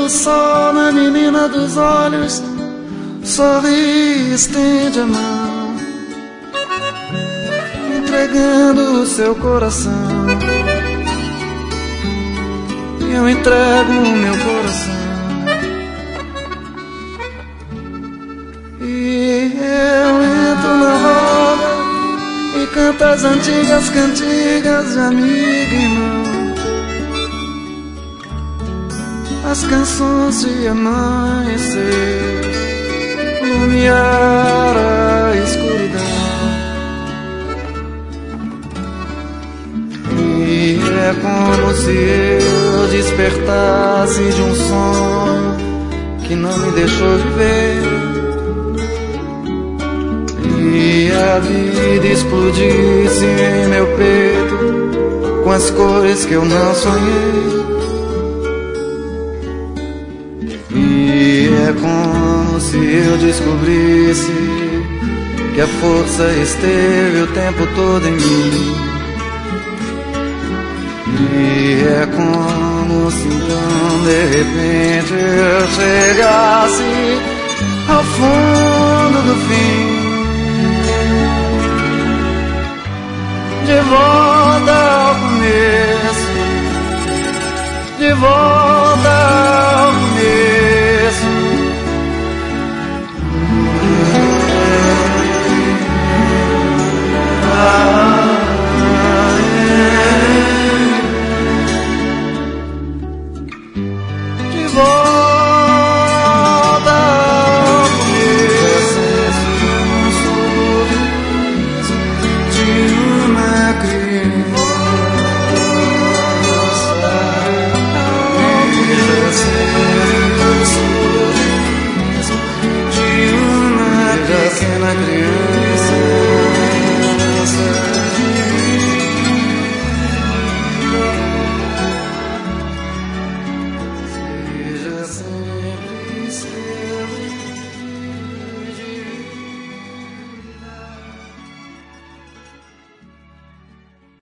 do sol na menina dos olhos, sorri, estende a mão, entregando o seu coração. E eu entrego o meu coração. E eu entro na roda e canto as antigas cantigas de amigo e irmão, as canções de amanhecer, iluminar a escuridão. E é como se eu despertasse de um sonho que não me deixou viver, e a vida explodisse em meu peito com as cores que eu não sonhei. E é como se eu descobrisse que a força esteve o tempo todo em mim. E é como se então de repente eu chegasse ao fundo do fim, de volta ao começo, de volta